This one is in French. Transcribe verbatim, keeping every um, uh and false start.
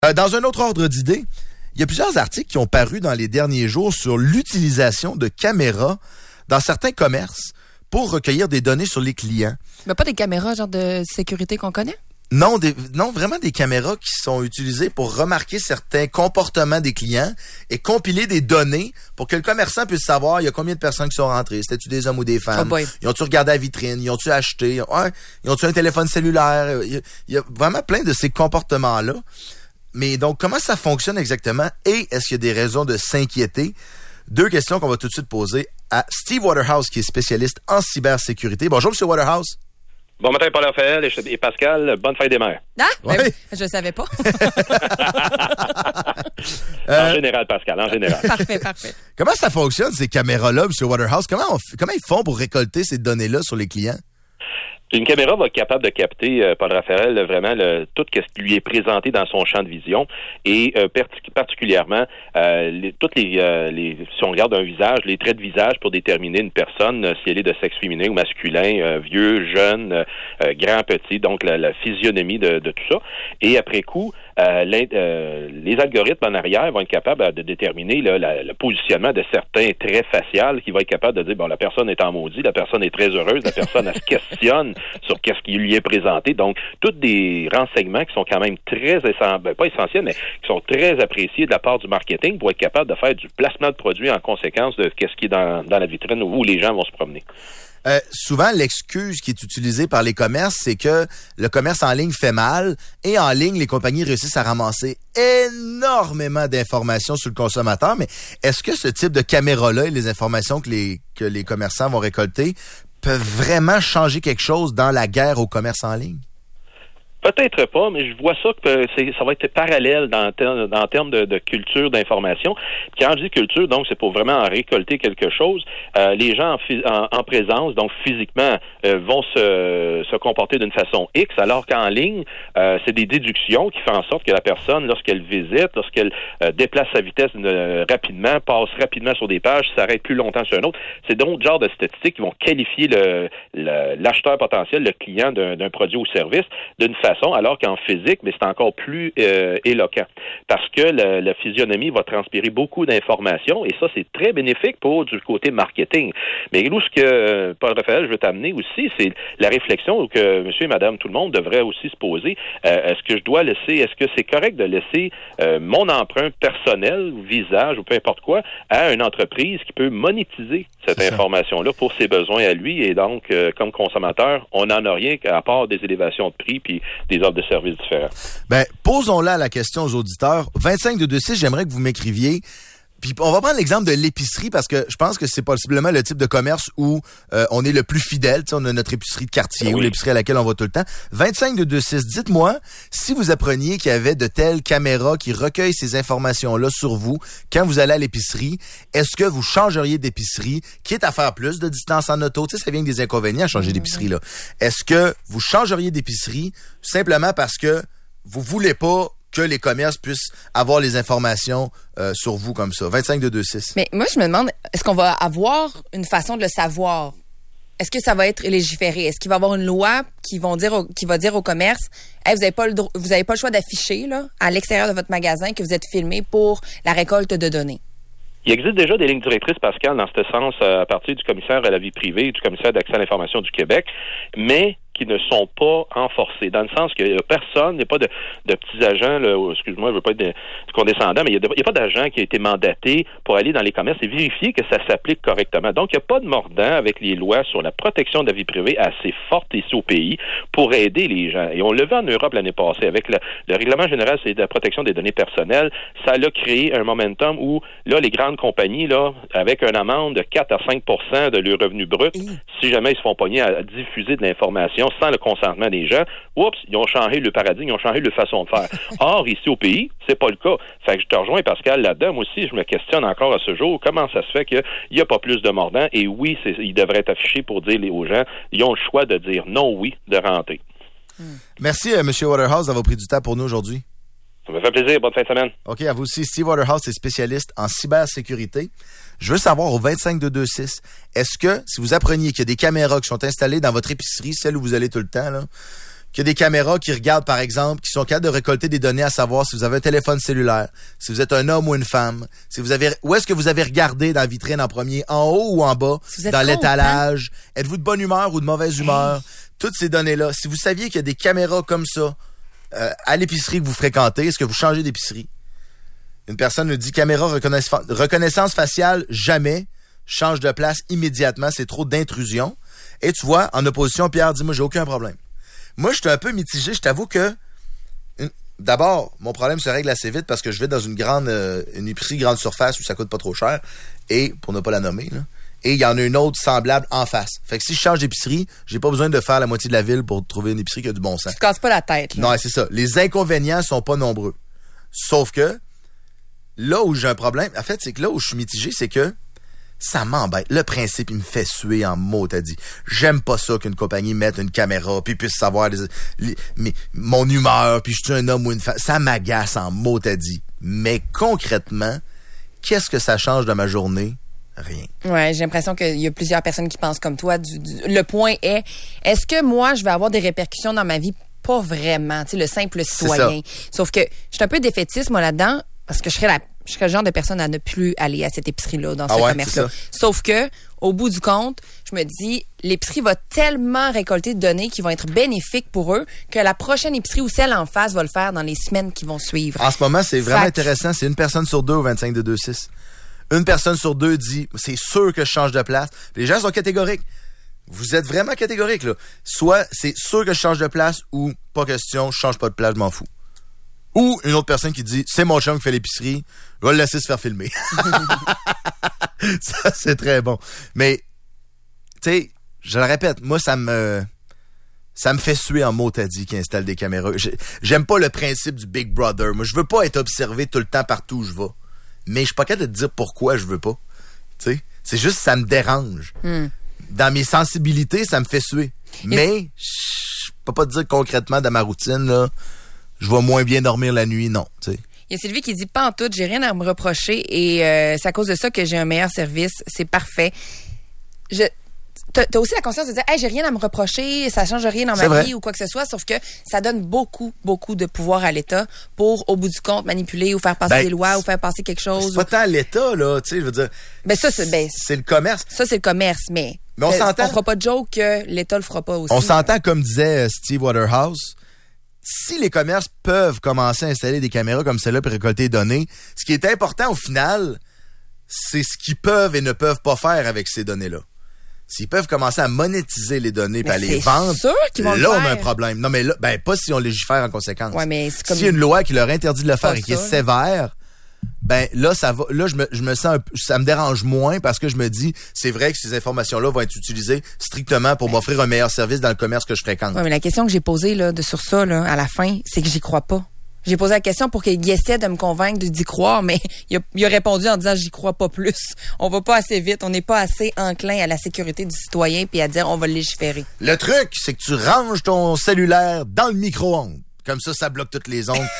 Euh, dans un autre ordre d'idée, il y a plusieurs articles qui ont paru dans les derniers jours sur l'utilisation de caméras dans certains commerces pour recueillir des données sur les clients. Mais pas des caméras genre de sécurité qu'on connaît? Non, des, non, vraiment des caméras qui sont utilisées pour remarquer certains comportements des clients et compiler des données pour que le commerçant puisse savoir il y a combien de personnes qui sont rentrées. C'était-tu des hommes ou des femmes? Oh boy. Ils ont-tu regardé la vitrine? Ils ont-tu acheté? Ouais, ils ont-tu un téléphone cellulaire? Il y, a, il y a vraiment plein de ces comportements-là. Mais donc, comment ça fonctionne exactement et est-ce qu'il y a des raisons de s'inquiéter? Deux questions qu'on va tout de suite poser à Steve Waterhouse, qui est spécialiste en cybersécurité. Bonjour, M. Waterhouse. Bon matin, Paul-Raphaël et Pascal. Bonne fête des mères. Ah, ouais. ben, je ne savais pas. euh, en général, Pascal, en général. Parfait, parfait. Comment ça fonctionne, ces caméras-là, M. Waterhouse? Comment, on, comment ils font pour récolter ces données-là sur les clients? Une caméra va être capable de capter, euh, Paul Raphaël, vraiment le, tout ce qui lui est présenté dans son champ de vision et euh, particulièrement euh, les, toutes les, euh, les, si on regarde un visage, les traits de visage pour déterminer une personne, euh, si elle est de sexe féminin ou masculin, euh, vieux, jeune, euh, euh, grand, petit, donc la, la physionomie de, de tout ça. Et après coup, euh, euh, les algorithmes en arrière vont être capables de déterminer là, la, le positionnement de certains traits faciaux qui vont être capables de dire, bon, la personne est en maudit, la personne est très heureuse, la personne, elle se questionne sur qu'est-ce qui lui est présenté. Donc, tous des renseignements qui sont quand même très essentiels, pas essentiels, mais qui sont très appréciés de la part du marketing pour être capable de faire du placement de produits en conséquence de qu'est-ce qui est dans, dans la vitrine où les gens vont se promener. Euh, souvent, l'excuse qui est utilisée par les commerces, c'est que le commerce en ligne fait mal et en ligne, les compagnies réussissent à ramasser énormément d'informations sur le consommateur. Mais est-ce que ce type de caméra-là et les informations que les, que les commerçants vont récolter peuvent vraiment changer quelque chose dans la guerre au commerce en ligne? Peut-être pas, mais je vois ça que c'est, ça va être parallèle dans, dans termes de, de culture d'information. Quand je dis culture, donc, c'est pour vraiment en récolter quelque chose. Euh, les gens en, en, en présence, donc physiquement, euh, vont se, se comporter d'une façon X, alors qu'en ligne, euh, c'est des déductions qui font en sorte que la personne, lorsqu'elle visite, lorsqu'elle euh, déplace sa vitesse euh, rapidement, passe rapidement sur des pages, s'arrête plus longtemps sur un autre, c'est d'autres genres de statistiques qui vont qualifier le, le, l'acheteur potentiel, le client d'un, d'un produit ou service d'une façon alors qu'en physique, mais c'est encore plus euh, éloquent. Parce que la, la physionomie va transpirer beaucoup d'informations et ça, c'est très bénéfique pour du côté marketing. Mais nous, ce que euh, Paul Raphaël, je veux t'amener aussi, c'est la réflexion que monsieur et madame, tout le monde devrait aussi se poser. Euh, est-ce que je dois laisser, est-ce que c'est correct de laisser euh, mon empreinte personnelle, visage ou peu importe quoi, à une entreprise qui peut monétiser cette c'est information-là ça. Pour ses besoins à lui et donc, euh, comme consommateur, on n'en a rien à part des élévations de prix puis des offres de services différents. Ben, posons-là la question aux auditeurs. vingt-cinq deux deux six, j'aimerais que vous m'écriviez. Puis on va prendre l'exemple de l'épicerie parce que je pense que c'est possiblement le type de commerce où euh, on est le plus fidèle. Tu sais, on a notre épicerie de quartier oui. ou l'épicerie à laquelle on va tout le temps. vingt-cinq deux deux six, dites-moi si vous appreniez qu'il y avait de telles caméras qui recueillent ces informations-là sur vous quand vous allez à l'épicerie. Est-ce que vous changeriez d'épicerie, quitte à faire plus de distance en auto? Tu sais, ça vient avec des inconvénients à changer mmh. d'épicerie, là. Est-ce que vous changeriez d'épicerie simplement parce que vous voulez pas que les commerces puissent avoir les informations euh, sur vous comme ça? vingt-cinq deux deux six. Mais moi, je me demande, est-ce qu'on va avoir une façon de le savoir? Est-ce que ça va être légiféré? Est-ce qu'il va y avoir une loi qui, vont dire au, qui va dire au commerce, hey, vous n'avez pas, pas le choix d'afficher là, à l'extérieur de votre magasin que vous êtes filmé pour la récolte de données? Il existe déjà des lignes directrices, Pascal, dans ce sens, à partir du commissaire à la vie privée et du commissaire d'accès à l'information du Québec, mais qui ne sont pas renforcés, dans le sens que personne, il n'y a pas de, de petits agents, là, excuse-moi, je ne veux pas être condescendant, mais il n'y a, a pas d'agent qui a été mandaté pour aller dans les commerces et vérifier que ça s'applique correctement. Donc, il n'y a pas de mordant avec les lois sur la protection de la vie privée assez forte ici au pays pour aider les gens. Et on l'a vu en Europe l'année passée, avec le, le règlement général sur la protection des données personnelles, ça a créé un momentum où, là, les grandes compagnies, là, avec une amende de quatre à cinq pour cent de leur revenu brut, mmh. si jamais ils se font pogner à diffuser de l'information sans le consentement des gens, oups, ils ont changé le paradigme, ils ont changé leur façon de faire. Or, ici au pays, c'est pas le cas. Fait que je te rejoins, Pascal, là-dedans. Moi aussi, je me questionne encore à ce jour, comment ça se fait qu'il n'y a pas plus de mordants? Et oui, c'est, il devrait être affiché pour dire aux gens, ils ont le choix de dire non, oui, de rentrer. Hum. Merci, euh, M. Waterhouse, d'avoir pris du temps pour nous aujourd'hui. Ça me fait plaisir. Bonne fin de semaine. OK, à vous aussi. Steve Waterhouse est spécialiste en cybersécurité. Je veux savoir au vingt-cinq deux deux six, est-ce que si vous appreniez qu'il y a des caméras qui sont installées dans votre épicerie, celle où vous allez tout le temps, là, qu'il y a des caméras qui regardent, par exemple, qui sont capables de récolter des données à savoir si vous avez un téléphone cellulaire, si vous êtes un homme ou une femme, si vous avez, où est-ce que vous avez regardé dans la vitrine en premier, en haut ou en bas, si dans l'étalage, êtes-vous de bonne humeur ou de mauvaise humeur, hey. Toutes ces données-là. Si vous saviez qu'il y a des caméras comme ça euh, à l'épicerie que vous fréquentez, est-ce que vous changez d'épicerie? Une personne nous dit caméra reconnaissance, reconnaissance faciale, jamais. Change de place immédiatement, c'est trop d'intrusion. Et tu vois, en opposition, Pierre dit, moi, j'ai aucun problème. Moi, je suis un peu mitigé. Je t'avoue que, une, d'abord, mon problème se règle assez vite parce que je vais dans une grande, euh, une épicerie grande surface où ça coûte pas trop cher. Et, pour ne pas la nommer, là, et il y en a une autre semblable en face. Fait que si je change d'épicerie, j'ai pas besoin de faire la moitié de la ville pour trouver une épicerie qui a du bon sens. Tu te casses pas la tête, là. Non, c'est ça. Les inconvénients sont pas nombreux. Sauf que, là où j'ai un problème, en fait, c'est que là où je suis mitigé, c'est que ça m'embête. Le principe, il me fait suer en mots, t'as dit. J'aime pas ça qu'une compagnie mette une caméra puis puisse savoir les, les, mes, mon humeur, puis je suis un homme ou une femme. Ça m'agace en mots, t'as dit. Mais concrètement, qu'est-ce que ça change de ma journée? Rien. Ouais, j'ai l'impression qu'il y a plusieurs personnes qui pensent comme toi. Du, du, le point est, est-ce que moi, je vais avoir des répercussions dans ma vie? Pas vraiment, tu sais, le simple citoyen. Sauf que je suis un peu défaitiste, moi, là-dedans, parce que je serais la Je serais le genre de personne à ne plus aller à cette épicerie-là, dans ah ce ouais, commerce-là. Sauf que, au bout du compte, je me dis, l'épicerie va tellement récolter de données qui vont être bénéfiques pour eux que la prochaine épicerie ou celle en face va le faire dans les semaines qui vont suivre. En ce moment, c'est vraiment Fac. intéressant. C'est une personne sur deux au vingt-cinq de deux six. Une personne sur deux dit, c'est sûr que je change de place. Les gens sont catégoriques. Vous êtes vraiment catégoriques, là. Soit c'est sûr que je change de place ou pas question, je change pas de place, je m'en fous. Ou une autre personne qui dit, c'est mon chum qui fait l'épicerie, je vais le laisser se faire filmer. Ça, c'est très bon. Mais, tu sais, je le répète, moi, ça me ça me fait suer en mots, t'as dit, qui installe des caméras. J'aime pas le principe du Big Brother. Moi, je veux pas être observé tout le temps partout où je vais. Mais je suis pas capable de te dire pourquoi je veux pas. Tu sais, c'est juste ça me dérange. Mm. Dans mes sensibilités, ça me fait suer. Mais, je peux pas te dire concrètement dans ma routine, là, je vais moins bien dormir la nuit, non, tu sais. Il y a Sylvie qui dit, pas en tout, j'ai rien à me reprocher et euh, c'est à cause de ça que j'ai un meilleur service, c'est parfait. Je, t'as, t'as aussi la conscience de dire, hey, j'ai rien à me reprocher, ça change rien dans ma vrai. vie ou quoi que ce soit, sauf que ça donne beaucoup, beaucoup de pouvoir à l'État pour, au bout du compte, manipuler ou faire passer ben, des lois ou faire passer quelque chose. C'est pas tant l'État, là, tu sais, je veux dire. Ben ça, c'est, ben, c'est le commerce. Ça, c'est le commerce, mais, mais on s'entend. On fera pas de joke que l'État le fera pas aussi. On s'entend, comme disait Steve Waterhouse, si les commerces peuvent commencer à installer des caméras comme celle-là pour récolter des données, ce qui est important au final, c'est ce qu'ils peuvent et ne peuvent pas faire avec ces données-là. S'ils peuvent commencer à monétiser les données et à les vendre, sûr qu'ils vont là, le on faire. a un problème. Non, mais là, ben, pas si on légifère en conséquence. Ouais, mais c'est comme... S'il y a une loi qui leur interdit de le faire et qui ça, est sévère, ben là, ça va. Là, je me, je me sens, un peu, ça me dérange moins parce que je me dis, c'est vrai que ces informations-là vont être utilisées strictement pour m'offrir un meilleur service dans le commerce que je fréquente. Ouais, mais la question que j'ai posée là, de, sur ça, là, à la fin, c'est que j'y crois pas. J'ai posé la question pour qu'il essaie de me convaincre de, d'y croire, mais il a, il a répondu en disant j'y crois pas plus. On va pas assez vite, on n'est pas assez enclin à la sécurité du citoyen puis à dire on va le légiférer. Le truc, c'est que tu ranges ton cellulaire dans le micro-ondes. Comme ça, ça bloque toutes les ondes.